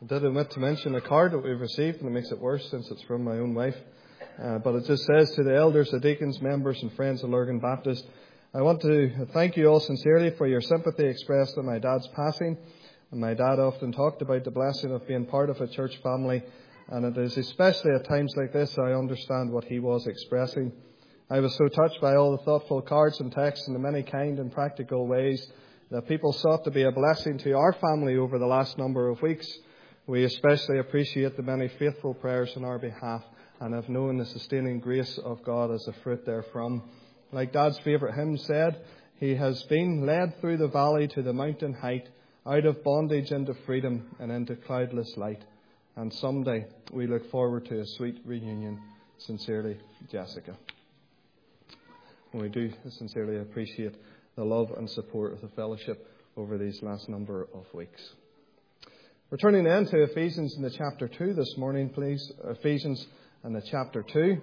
did omit to mention a card that we've received, and it makes it worse since it's from my own wife. But it just says, to the elders, the deacons, members and friends of Lurgan Baptist, I want to thank you all sincerely for your sympathy expressed at my dad's passing. And my dad often talked about the blessing of being part of a church family, and it is especially at times like this I understand what he was expressing. I was so touched by all the thoughtful cards and texts and the many kind and practical ways that people sought to be a blessing to our family over the last number of weeks. We especially appreciate the many faithful prayers on our behalf and have known the sustaining grace of God as a fruit therefrom. Like Dad's favourite hymn said, he has been led through the valley to the mountain height, out of bondage into freedom and into cloudless light. And someday we look forward to a sweet reunion. Sincerely, Jessica. And we do sincerely appreciate the love and support of the fellowship over these last number of weeks. We're turning then to Ephesians in the chapter 2 this morning, please. Ephesians in the chapter 2.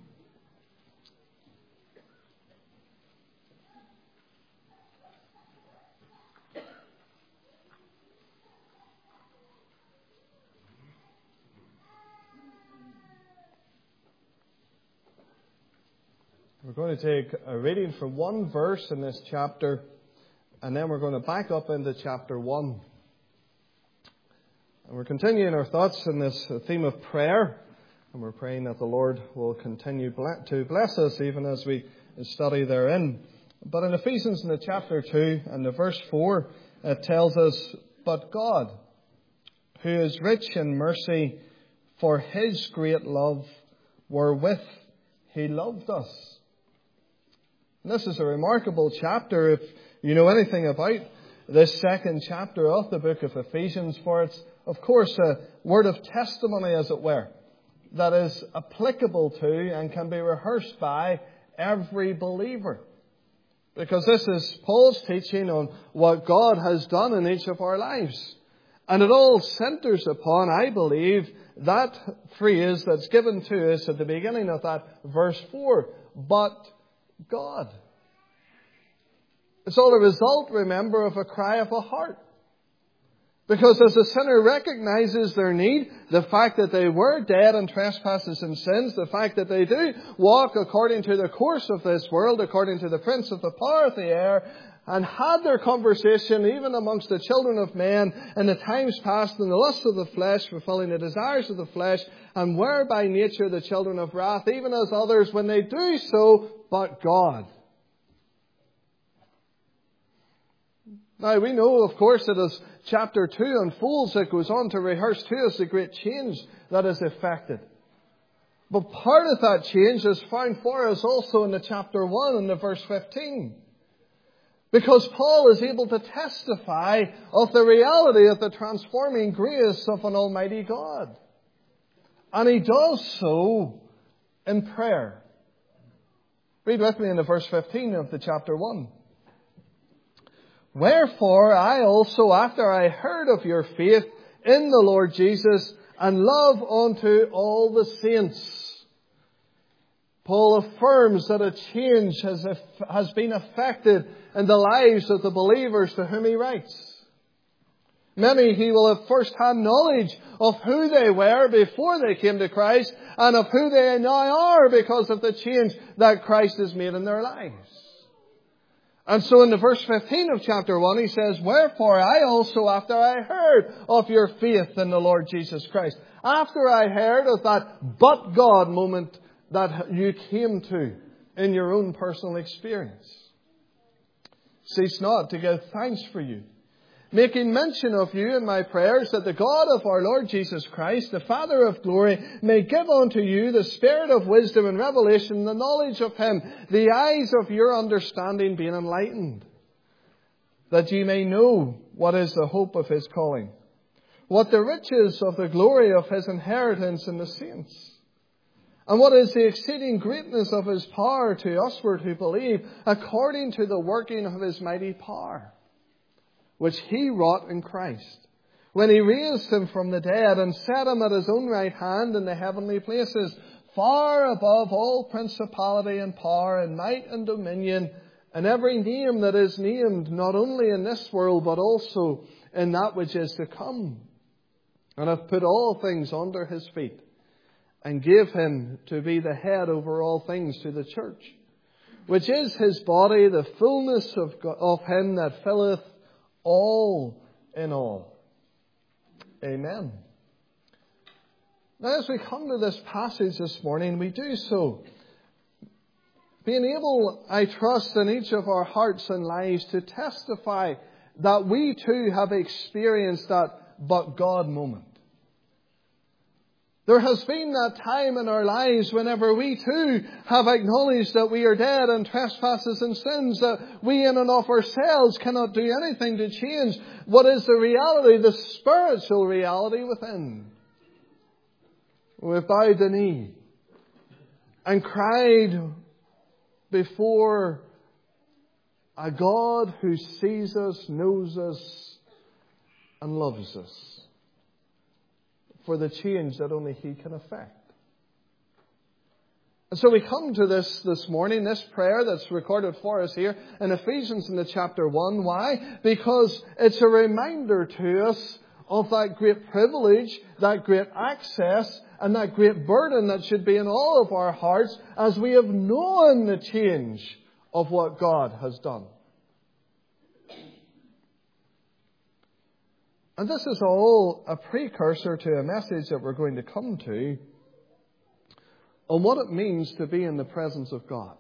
We're going to take a reading from one verse in this chapter, and then we're going to back up into chapter 1. And we're continuing our thoughts in this theme of prayer, and we're praying that the Lord will continue to bless us even as we study therein. But in Ephesians in the chapter 2 and the verse 4, it tells us, "But God, who is rich in mercy, for his great love wherewith he loved us." And this is a remarkable chapter if you know anything about this second chapter of the book of Ephesians, for it's, of course, a word of testimony, as it were, that is applicable to and can be rehearsed by every believer. Because this is Paul's teaching on what God has done in each of our lives. And it all centres upon, I believe, that phrase that's given to us at the beginning of that verse 4, "But God." It's all a result, remember, of a cry of a heart. Because as the sinner recognizes their need, the fact that they were dead in trespasses and sins, the fact that they do walk according to the course of this world, according to the prince of the power of the air, and had their conversation even amongst the children of men in the times past in the lust of the flesh, fulfilling the desires of the flesh, and were by nature the children of wrath, even as others, when they do so, but God. Now we know, of course, that as chapter 2 unfolds, it goes on to rehearse to us the great change that is effected. But part of that change is found for us also in the chapter 1 and the verse 15. Because Paul is able to testify of the reality of the transforming grace of an almighty God. And he does so in prayer. Read with me in the verse 15 of the chapter 1. "Wherefore I also, after I heard of your faith in the Lord Jesus and love unto all the saints." Paul affirms that a change has been effected in the lives of the believers to whom he writes. Many he will have first-hand knowledge of who they were before they came to Christ and of who they now are because of the change that Christ has made in their lives. And so in the verse 15 of chapter 1 he says, "Wherefore I also, after I heard of your faith in the Lord Jesus Christ," after I heard of that "but God" moment that you came to in your own personal experience, "cease not to give thanks for you, making mention of you in my prayers, that the God of our Lord Jesus Christ, the Father of glory, may give unto you the spirit of wisdom and revelation, the knowledge of him, the eyes of your understanding being enlightened, that ye may know what is the hope of his calling, what the riches of the glory of his inheritance in the saints, and what is the exceeding greatness of his power to usward who believe, according to the working of his mighty power, which he wrought in Christ, when he raised him from the dead and set him at his own right hand in the heavenly places, far above all principality and power and might and dominion, and every name that is named, not only in this world, but also in that which is to come. and hath put all things under his feet, and gave him to be the head over all things to the church, which is his body, the fullness of him that filleth all in all. Amen. Now, as we come to this passage this morning, we do so being able, I trust, in each of our hearts and lives to testify that we too have experienced that but God moment. There has been that time in our lives whenever we too have acknowledged that we are dead in trespasses and sins, that we in and of ourselves cannot do anything to change what is the reality, the spiritual reality within. We've bowed the knee and cried before a God who sees us, knows us, and loves us, for the change that only He can effect. And so we come to this morning, this prayer that's recorded for us here in Ephesians in the chapter 1. Why? Because it's a reminder to us of that great privilege, that great access, and that great burden that should be in all of our hearts as we have known the change of what God has done. And this is all a precursor to a message that we're going to come to on what it means to be in the presence of God.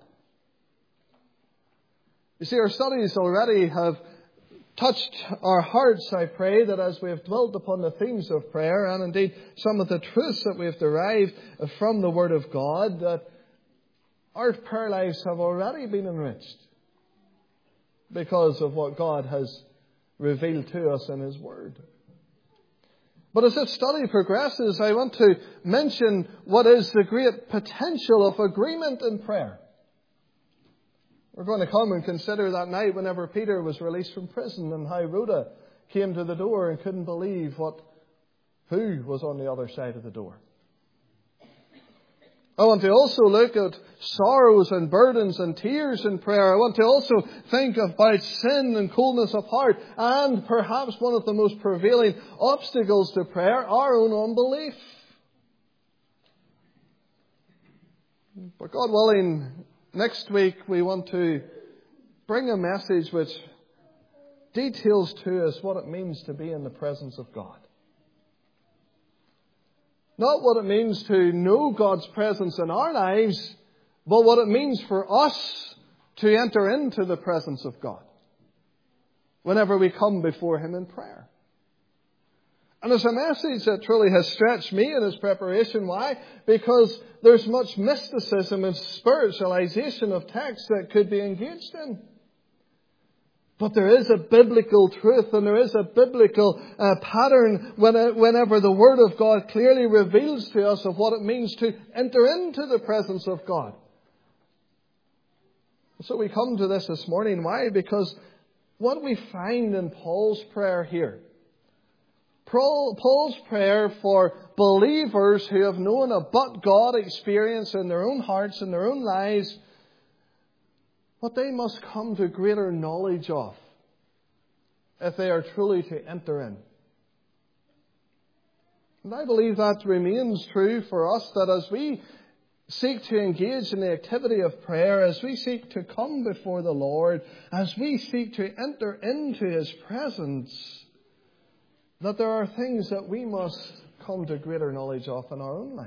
You see, our studies already have touched our hearts, I pray, that as we have dwelt upon the themes of prayer and indeed some of the truths that we have derived from the Word of God, that our prayer lives have already been enriched because of what God has revealed to us in His Word. But as this study progresses, I want to mention what is the great potential of agreement in prayer. We're going to come and consider that night whenever Peter was released from prison and how Rhoda came to the door and couldn't believe who was on the other side of the door. I want to also look at sorrows and burdens and tears in prayer. I want to also think about sin and coldness of heart and perhaps one of the most prevailing obstacles to prayer, our own unbelief. But God willing, next week we want to bring a message which details to us what it means to be in the presence of God. Not what it means to know God's presence in our lives, but what it means for us to enter into the presence of God whenever we come before Him in prayer. And it's a message that truly has stretched me in its preparation. Why? Because there's much mysticism and spiritualization of text that could be engaged in. But there is a biblical truth and there is a biblical pattern whenever the Word of God clearly reveals to us of what it means to enter into the presence of God. So we come to this morning. Why? Because what we find in Paul's prayer here, Paul's prayer for believers who have known a but God experience in their own hearts and their own lives, what they must come to greater knowledge of if they are truly to enter in. And I believe that remains true for us, that as we seek to engage in the activity of prayer, as we seek to come before the Lord, as we seek to enter into His presence, that there are things that we must come to greater knowledge of in our own lives.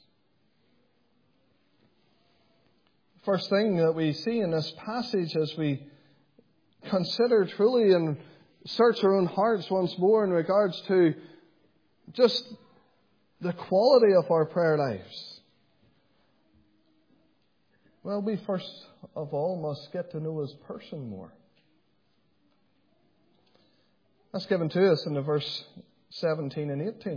First thing that we see in this passage as we consider truly and search our own hearts once more in regards to just the quality of our prayer lives. Well, we first of all must get to know His person more. That's given to us in the verse 17 and 18.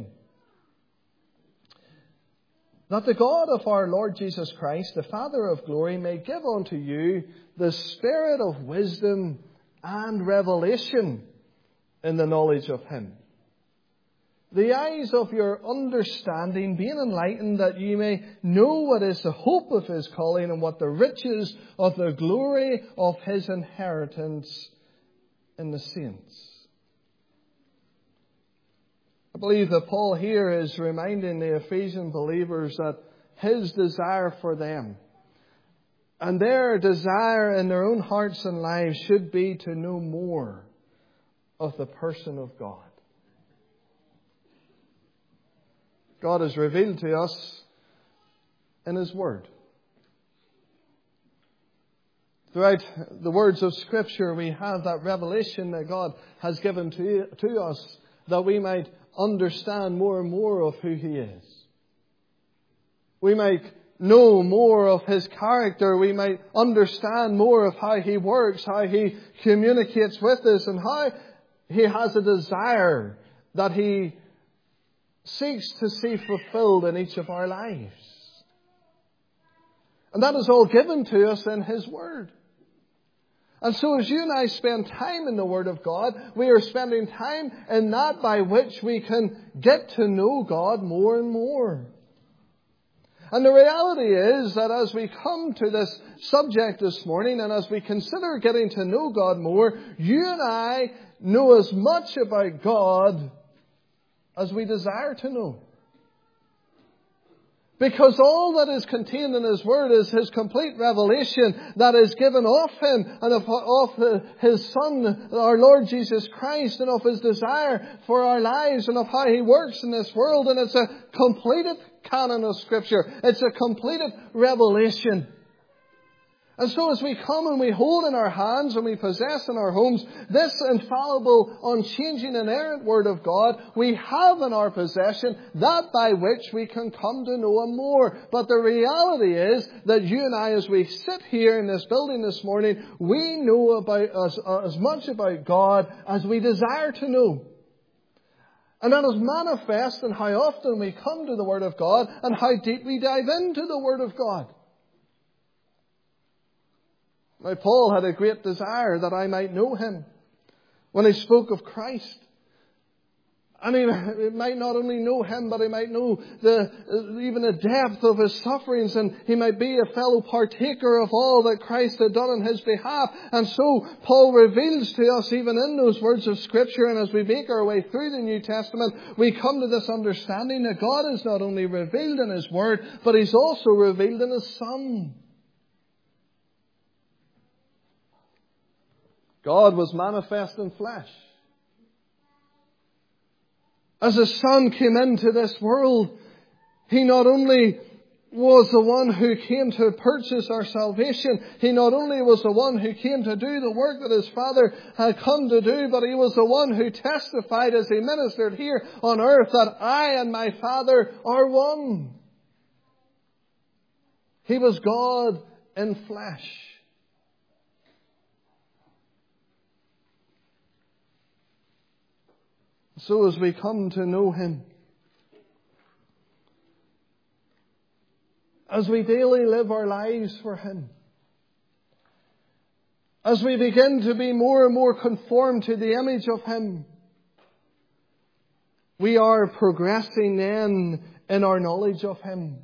That the God of our Lord Jesus Christ, the Father of glory, may give unto you the spirit of wisdom and revelation in the knowledge of Him. The eyes of your understanding being enlightened, that ye may know what is the hope of His calling and what the riches of the glory of His inheritance in the saints. I believe that Paul here is reminding the Ephesian believers that his desire for them and their desire in their own hearts and lives should be to know more of the person of God. God has revealed to us in His Word. Throughout the words of Scripture, we have that revelation that God has given to us that we might understand more and more of who He is. We might know more of His character. We might understand more of how He works, how He communicates with us, and how He has a desire that He seeks to see fulfilled in each of our lives. And that is all given to us in His Word. And so as you and I spend time in the Word of God, we are spending time in that by which we can get to know God more and more. And the reality is that as we come to this subject this morning and as we consider getting to know God more, you and I know as much about God as we desire to know. Because all that is contained in His Word is His complete revelation that is given of Him and of His Son, our Lord Jesus Christ, and of His desire for our lives and of how He works in this world. And it's a completed canon of Scripture. It's a completed revelation. And so as we come and we hold in our hands and we possess in our homes this infallible, unchanging, inerrant Word of God, we have in our possession that by which we can come to know Him more. But the reality is that you and I, as we sit here in this building this morning, we know about as much about God as we desire to know. And that is manifest in how often we come to the Word of God and how deep we dive into the Word of God. Now, Paul had a great desire that I might know Him when he spoke of Christ. And he might not only know Him, but he might know even the depth of His sufferings, and he might be a fellow partaker of all that Christ had done on his behalf. And so Paul reveals to us, even in those words of Scripture, and as we make our way through the New Testament, we come to this understanding that God is not only revealed in His Word, but He's also revealed in His Son. God was manifest in flesh. As His Son came into this world, He not only was the one who came to purchase our salvation, He not only was the one who came to do the work that His Father had come to do, but He was the one who testified as He ministered here on earth that I and my Father are one. He was God in flesh. So as we come to know Him, as we daily live our lives for Him, as we begin to be more and more conformed to the image of Him, we are progressing then in our knowledge of Him.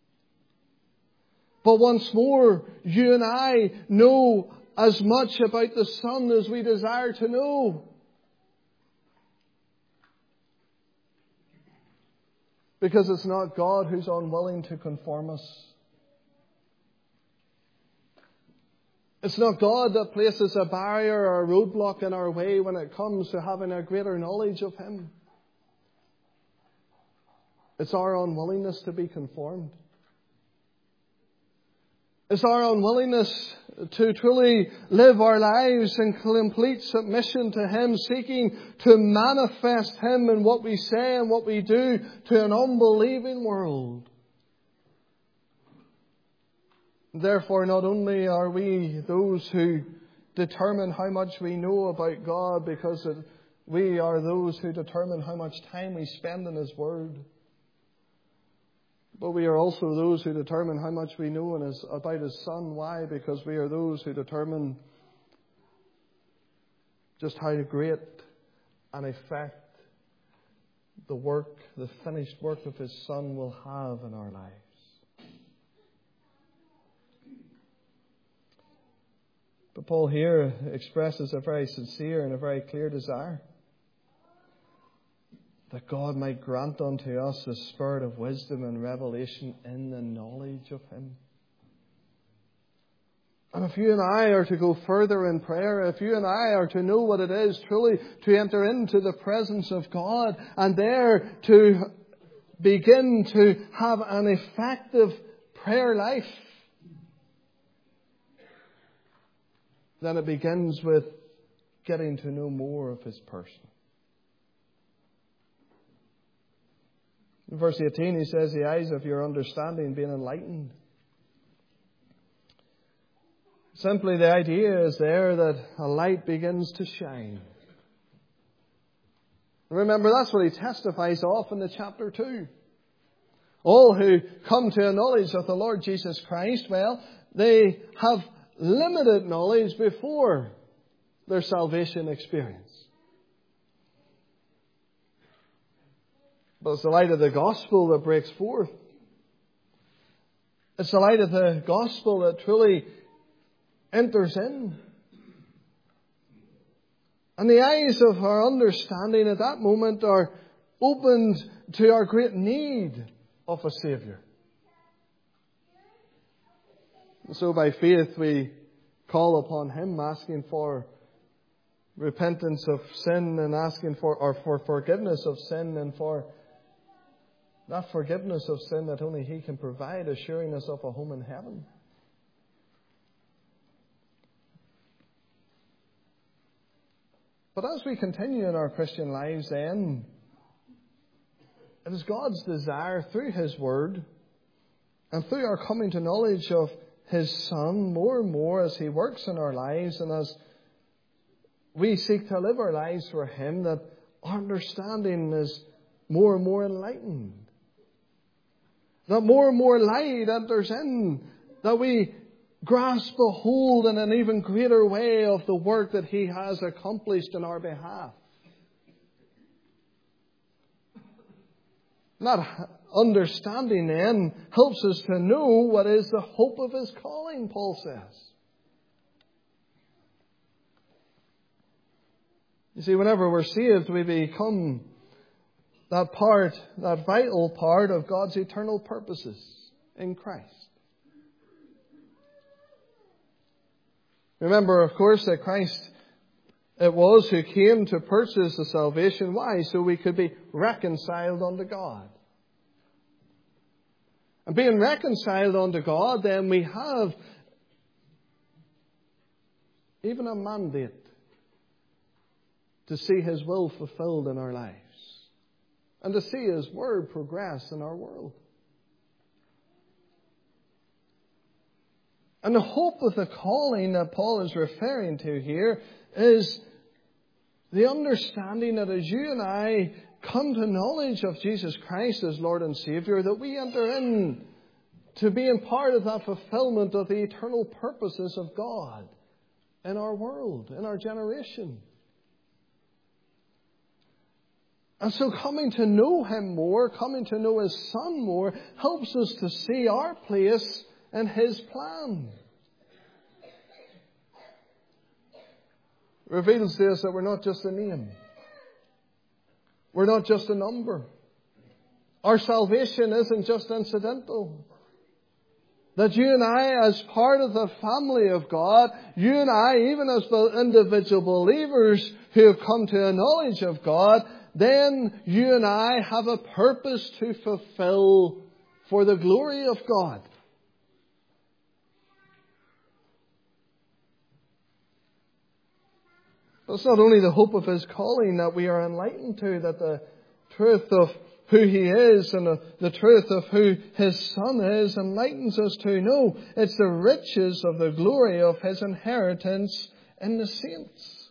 But once more, you and I know as much about the Son as we desire to know. Because it's not God who's unwilling to conform us. It's not God that places a barrier or a roadblock in our way when it comes to having a greater knowledge of Him. It's our unwillingness to be conformed. It's our unwillingness to truly live our lives in complete submission to Him, seeking to manifest Him in what we say and what we do to an unbelieving world. Therefore, not only are we those who determine how much we know about God, because we are those who determine how much time we spend in His Word, but we are also those who determine how much we know about His Son. Why? Because we are those who determine just how great an effect the finished work of His Son will have in our lives. But Paul here expresses a very sincere and a very clear desire. that God might grant unto us the spirit of wisdom and revelation in the knowledge of Him. And if you and I are to go further in prayer, if you and I are to know what it is truly to enter into the presence of God and there to begin to have an effective prayer life, then it begins with getting to know more of His person. In verse 18 he says, the eyes of your understanding being enlightened. Simply the idea is there that a light begins to shine. Remember, that's what he testifies of in the chapter 2. All who come to a knowledge of the Lord Jesus Christ, well, they have limited knowledge before their salvation experience. But it's the light of the gospel that breaks forth. It's the light of the gospel that truly enters in. And the eyes of our understanding at that moment are opened to our great need of a Saviour. And so by faith we call upon Him, asking for repentance of sin and asking for forgiveness of sin, and for that forgiveness of sin that only He can provide, assuring us of a home in heaven. But as we continue in our Christian lives then, it is God's desire through His Word and through our coming to knowledge of His Son more and more as He works in our lives and as we seek to live our lives for Him, that our understanding is more and more enlightened. That more and more light enters in, that we grasp a hold in an even greater way of the work that He has accomplished in our behalf. That understanding then helps us to know what is the hope of His calling, Paul says. You see, whenever we're saved, we become that vital part of God's eternal purposes in Christ. Remember, of course, that Christ it was who came to purchase the salvation. Why? So we could be reconciled unto God. And being reconciled unto God, then we have even a mandate to see His will fulfilled in our lives and to see His Word progress in our world. And the hope of the calling that Paul is referring to here is the understanding that as you and I come to knowledge of Jesus Christ as Lord and Saviour, that we enter in to being part of that fulfillment of the eternal purposes of God in our world, in our generation. And so coming to know Him more, coming to know His Son more, helps us to see our place in His plan. Reveals to us that we're not just a name. We're not just a number. Our salvation isn't just incidental. That you and I, as part of the family of God, you and I, even as individual believers who have come to a knowledge of God, then you and I have a purpose to fulfill for the glory of God. But it's not only the hope of His calling that we are enlightened to, that the truth of who He is and the truth of who His Son is enlightens us to know. It's the riches of the glory of His inheritance in the saints.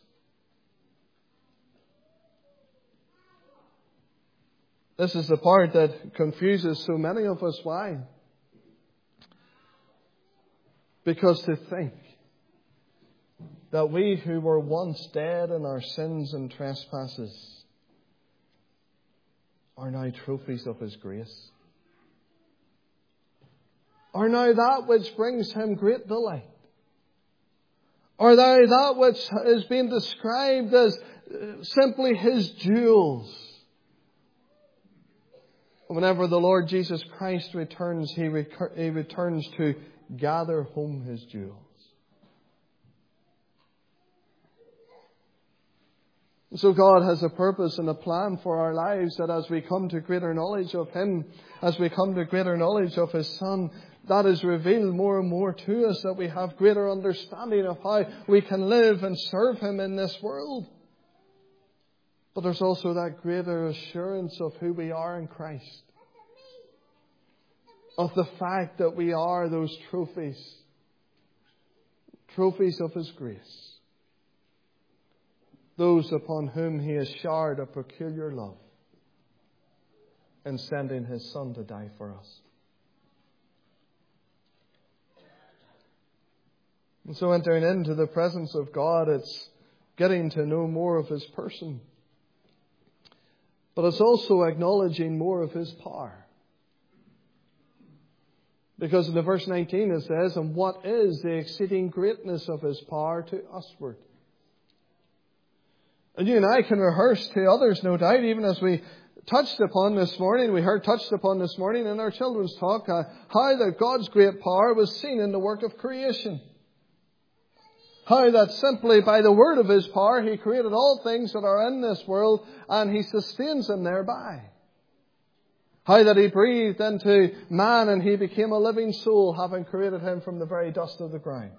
This is the part that confuses so many of us. Why? Because to think that we who were once dead in our sins and trespasses are now trophies of His grace, are now that which brings Him great delight, are now that which is being described as simply His jewels, Whenever the Lord Jesus Christ returns, He returns to gather home His jewels. So God has a purpose and a plan for our lives, that as we come to greater knowledge of Him, as we come to greater knowledge of His Son, that is revealed more and more to us, that we have greater understanding of how we can live and serve Him in this world. But there's also that greater assurance of who we are in Christ. Of the fact that we are those trophies. Trophies of His grace. Those upon whom He has showered a peculiar love in sending His Son to die for us. And so entering into the presence of God, it's getting to know more of His person. But it's also acknowledging more of His power. Because in the verse 19 it says, "And what is the exceeding greatness of His power to usward?" And you and I can rehearse to others, no doubt, even as we touched upon this morning in our children's talk, how that God's great power was seen in the work of creation. How that simply by the word of His power He created all things that are in this world, and He sustains them thereby. How that He breathed into man and he became a living soul, having created him from the very dust of the ground.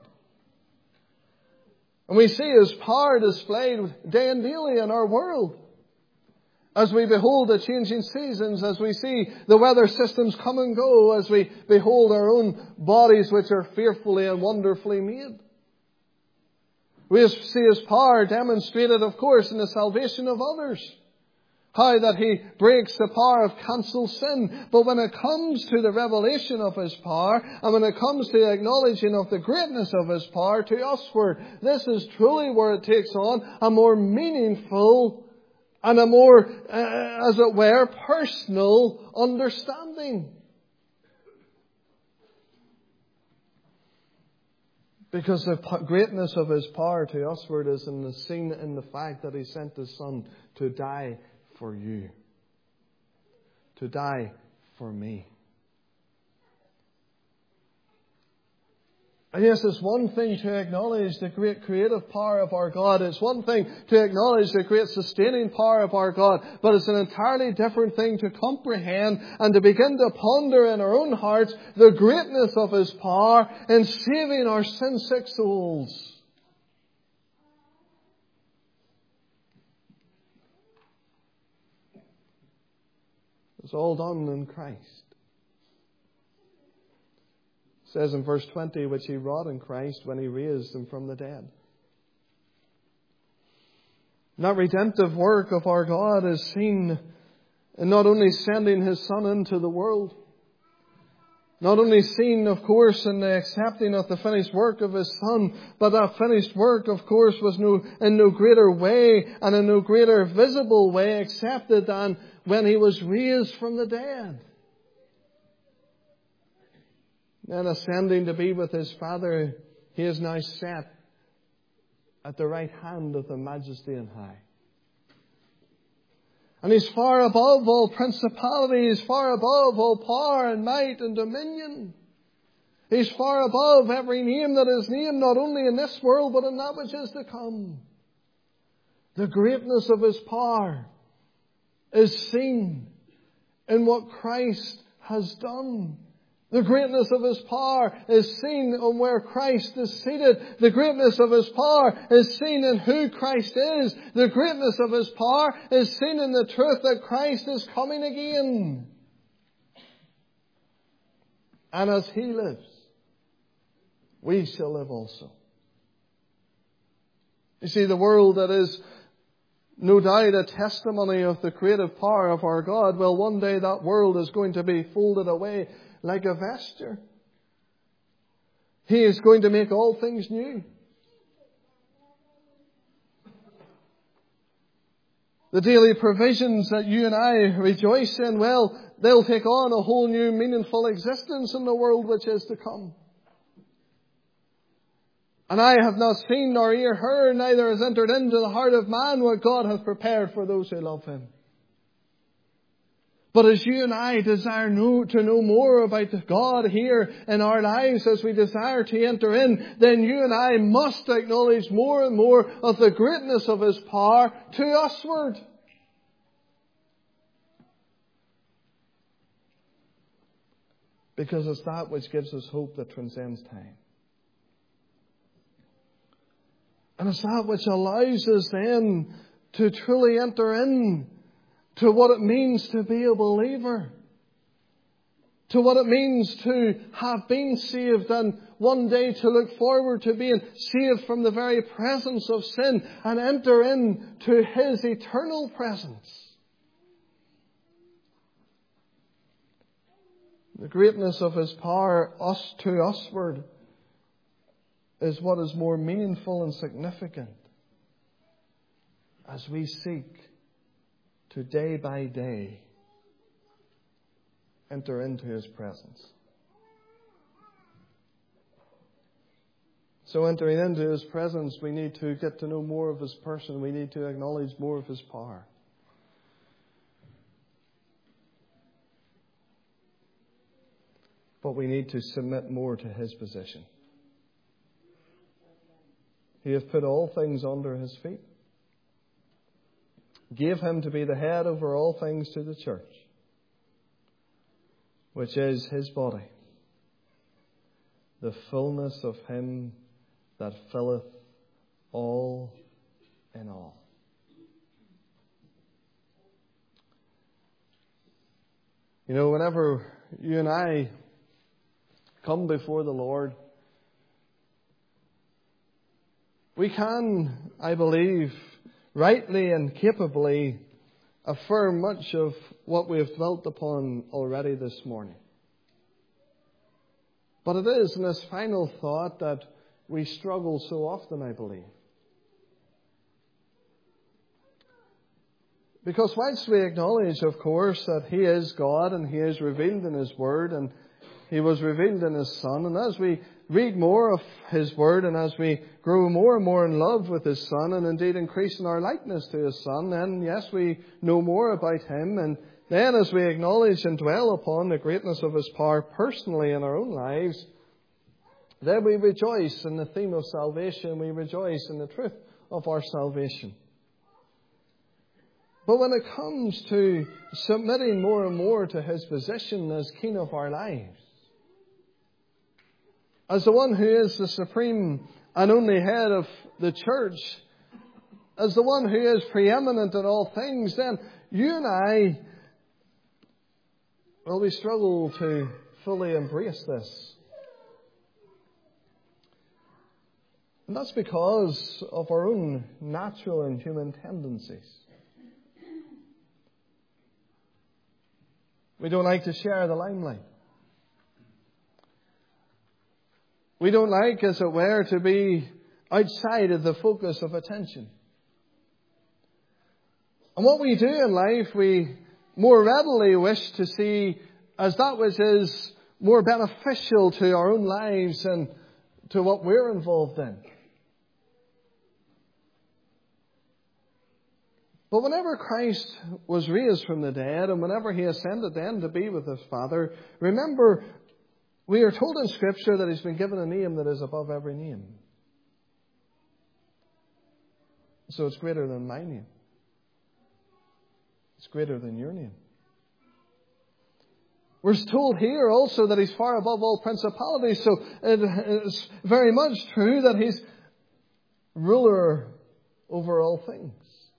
And we see His power displayed day and daily in our world. As we behold the changing seasons, as we see the weather systems come and go, as we behold our own bodies which are fearfully and wonderfully made. We see His power demonstrated, of course, in the salvation of others. How that He breaks the power of cancelled sin. But when it comes to the revelation of His power, and when it comes to the acknowledging of the greatness of His power to usward, this is truly where it takes on a more meaningful and a more, as it were, personal understanding. Because the greatness of His power to usward is seen in the fact that He sent His Son to die for you. To die for me. And yes, it's one thing to acknowledge the great creative power of our God. It's one thing to acknowledge the great sustaining power of our God. But it's an entirely different thing to comprehend and to begin to ponder in our own hearts the greatness of His power in saving our sin-sick souls. It's all done in Christ. It says in verse 20, which He wrought in Christ when He raised Him from the dead. And that redemptive work of our God is seen in not only sending His Son into the world, not only seen, of course, in the accepting of the finished work of His Son, but that finished work, of course, was in no greater way and in no greater visible way accepted than when He was raised from the dead. Then ascending to be with His Father, He is now set at the right hand of the Majesty on high. And He's far above all principalities, far above all power and might and dominion. He's far above every name that is named, not only in this world, but in that which is to come. The greatness of His power is seen in what Christ has done. The greatness of His power is seen on where Christ is seated. The greatness of His power is seen in who Christ is. The greatness of His power is seen in the truth that Christ is coming again. And as He lives, we shall live also. You see, the world that is no doubt a testimony of the creative power of our God, well, one day that world is going to be folded away like a vesture. He is going to make all things new. The daily provisions that you and I rejoice in, well, they'll take on a whole new meaningful existence in the world which is to come. And I have not seen nor ear heard, neither has entered into the heart of man what God has prepared for those who love Him. But as you and I desire to know more about God here in our lives, as we desire to enter in, then you and I must acknowledge more and more of the greatness of His power to usward. Because it's that which gives us hope that transcends time. And it's that which allows us then to truly enter in to what it means to be a believer. To what it means to have been saved and one day to look forward to being saved from the very presence of sin and enter into His eternal presence. The greatness of His power to usward is what is more meaningful and significant as we seek to day by day enter into His presence. So entering into His presence, we need to get to know more of His person. We need to acknowledge more of His power. But we need to submit more to His position. He hath put all things under His feet. Gave Him to be the head over all things to the church, which is His body, the fullness of Him that filleth all in all. You know, whenever you and I come before the Lord, we can, I believe, rightly and capably affirm much of what we have dwelt upon already this morning. But it is in this final thought that we struggle so often, I believe. Because whilst we acknowledge, of course, that He is God and He is revealed in His Word and He was revealed in His Son, and as we read more of His Word and as we grow more and more in love with His Son and indeed increase in our likeness to His Son, then yes, we know more about Him. And then as we acknowledge and dwell upon the greatness of His power personally in our own lives, then we rejoice in the theme of salvation. We rejoice in the truth of our salvation. But when it comes to submitting more and more to His position as King of our lives, as the one who is the supreme and only head of the church, as the one who is preeminent in all things, then you and I, well, we struggle to fully embrace this. And that's because of our own natural and human tendencies. We don't like to share the limelight. We don't like, as it were, to be outside of the focus of attention. And what we do in life, we more readily wish to see as that which is more beneficial to our own lives and to what we're involved in. But whenever Christ was raised from the dead and whenever He ascended then to be with His Father, remember, we are told in Scripture that He's been given a name that is above every name. So it's greater than my name. It's greater than your name. We're told here also that He's far above all principalities. So it is very much true that He's ruler over all things.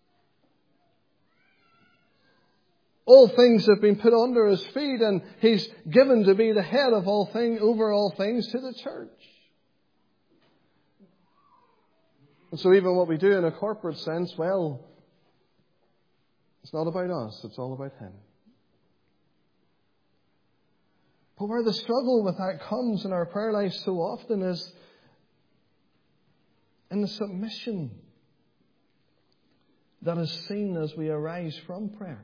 All things have been put under His feet, and He's given to be the head of all things, over all things to the church. And so even what we do in a corporate sense, well, it's not about us, it's all about Him. But where the struggle with that comes in our prayer life so often is in the submission that is seen as we arise from prayer.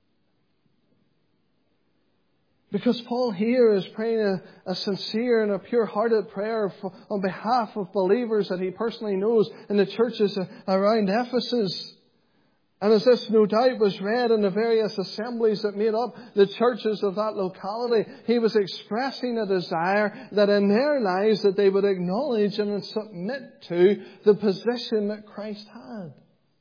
Because Paul here is praying a sincere and a pure-hearted prayer on behalf of believers that he personally knows in the churches around Ephesus. And as this no doubt was read in the various assemblies that made up the churches of that locality, he was expressing a desire that in their lives that they would acknowledge and submit to the position that Christ had.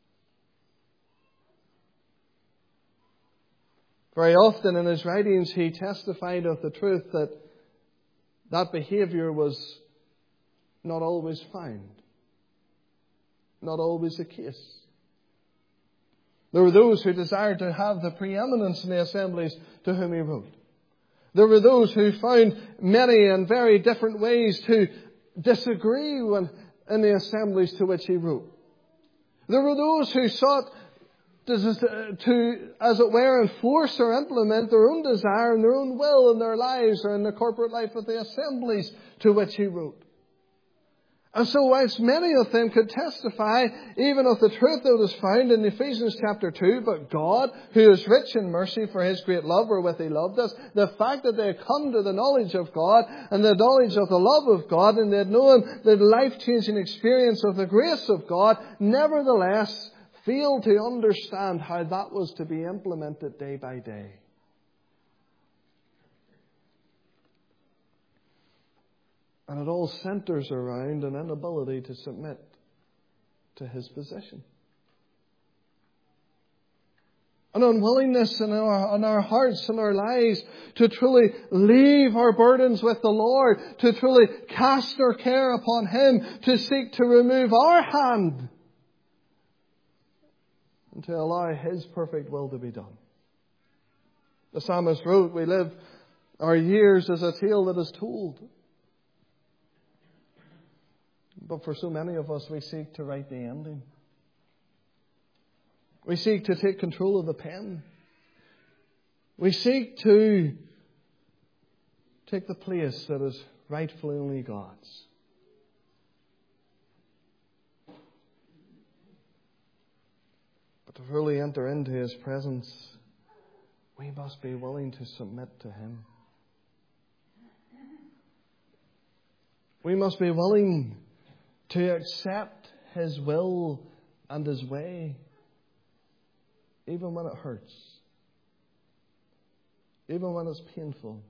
Very often in his writings he testified of the truth that that behaviour was not always found, not always the case. There were those who desired to have the preeminence in the assemblies to whom he wrote. There were those who found many and very different ways to disagree in the assemblies to which he wrote. There were those who sought to, as it were, enforce or implement their own desire and their own will in their lives or in the corporate life of the assemblies to which he wrote. And so whilst many of them could testify even of the truth that was found in Ephesians chapter 2, but God, who is rich in mercy for his great love wherewith he loved us, the fact that they had come to the knowledge of God and the knowledge of the love of God and they had known the life-changing experience of the grace of God, nevertheless failed to understand how that was to be implemented day by day. And it all centres around an inability to submit to his position. An unwillingness in our hearts and our lives to truly leave our burdens with the Lord, to truly cast our care upon him, to seek to remove our hand and to allow his perfect will to be done. The psalmist wrote, we live our years as a tale that is told. But for so many of us, we seek to write the ending. We seek to take control of the pen. We seek to take the place that is rightfully only God's. But to fully enter into his presence, we must be willing to submit to him. We must be willing to accept his will and his way, even when it hurts, even when it's painful,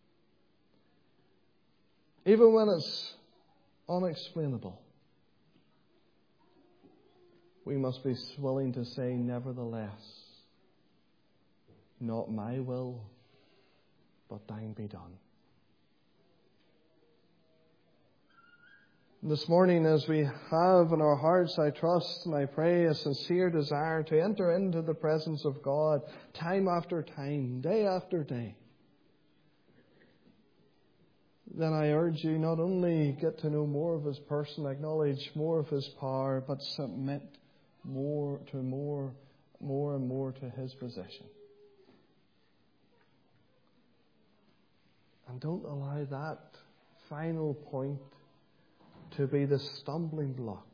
even when it's unexplainable. We must be willing to say, nevertheless, not my will, but thine be done. This morning, as we have in our hearts, I trust and I pray, a sincere desire to enter into the presence of God time after time, day after day, then I urge you not only get to know more of his person, acknowledge more of his power, but submit more and more to his position. And don't allow that final point to be the stumbling block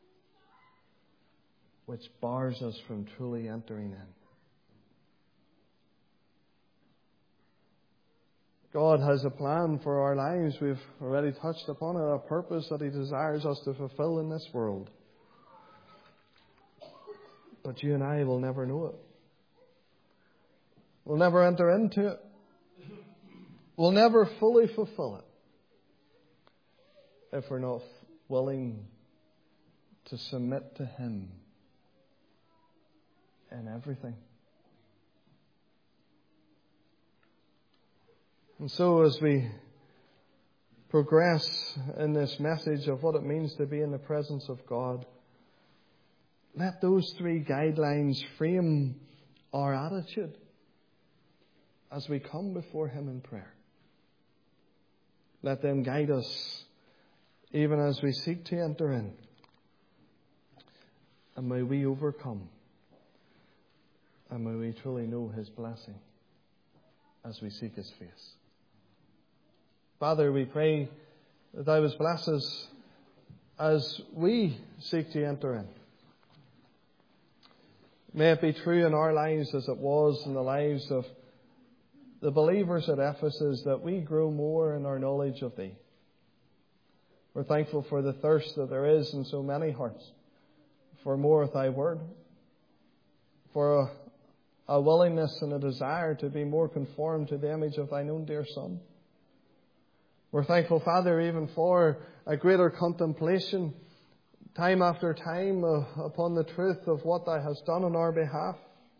which bars us from truly entering in. God has a plan for our lives. We've already touched upon it, a purpose that he desires us to fulfill in this world. But you and I will never know it. We'll never enter into it. We'll never fully fulfill it if we're not willing to submit to him in everything. And so as we progress in this message of what it means to be in the presence of God, let those three guidelines frame our attitude as we come before him in prayer. Let them guide us even as we seek to enter in. And may we overcome. And may we truly know his blessing as we seek his face. Father, we pray that thou would bless us as we seek to enter in. May it be true in our lives as it was in the lives of the believers at Ephesus, that we grow more in our knowledge of thee. We're thankful for the thirst that there is in so many hearts for more of thy word, for a willingness and a desire to be more conformed to the image of Thine own dear Son. We're thankful, Father, even for a greater contemplation, time after time, upon the truth of what Thou hast done on our behalf.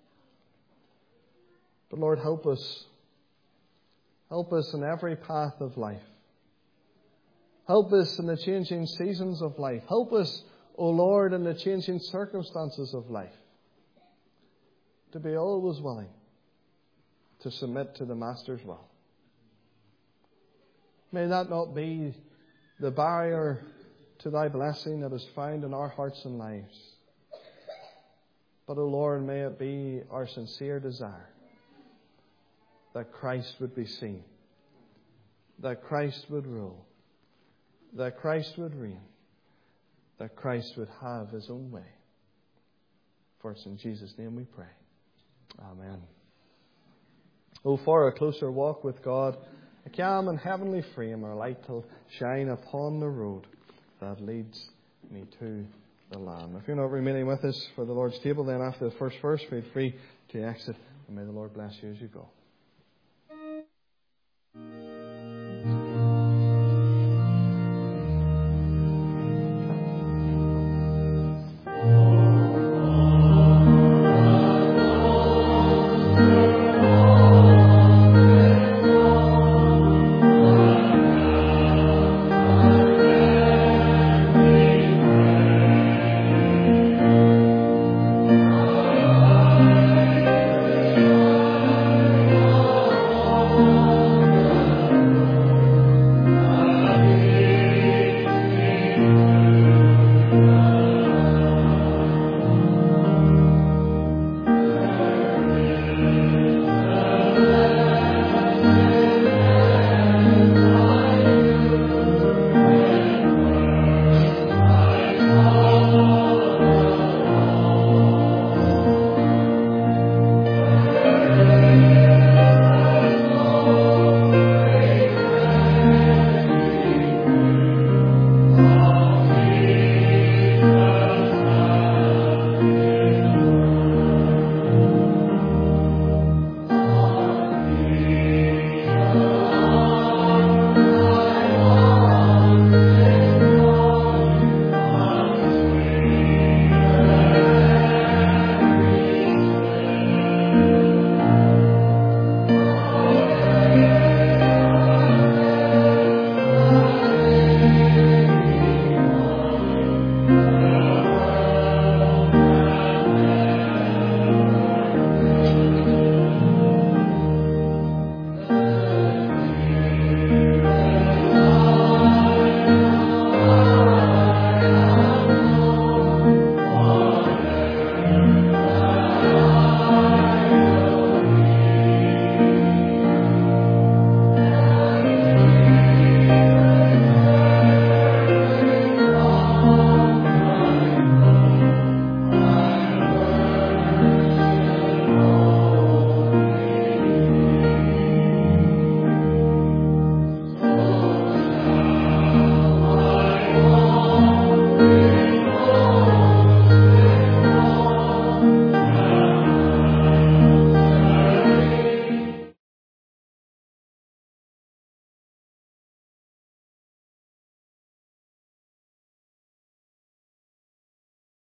But Lord, help us. Help us in every path of life. Help us in the changing seasons of life. Help us, O Lord, in the changing circumstances of life, to be always willing to submit to the Master's will. May that not be the barrier to Thy blessing that is found in our hearts and lives. But, O Lord, may it be our sincere desire that Christ would be seen, that Christ would rule, that Christ would reign, that Christ would have His own way. For it's in Jesus' name we pray. Amen. Oh, for a closer walk with God, a calm and heavenly frame, our light to shine upon the road that leads me to the Lamb. If you're not remaining with us for the Lord's table, then after the first verse, feel free to exit. And may the Lord bless you as you go.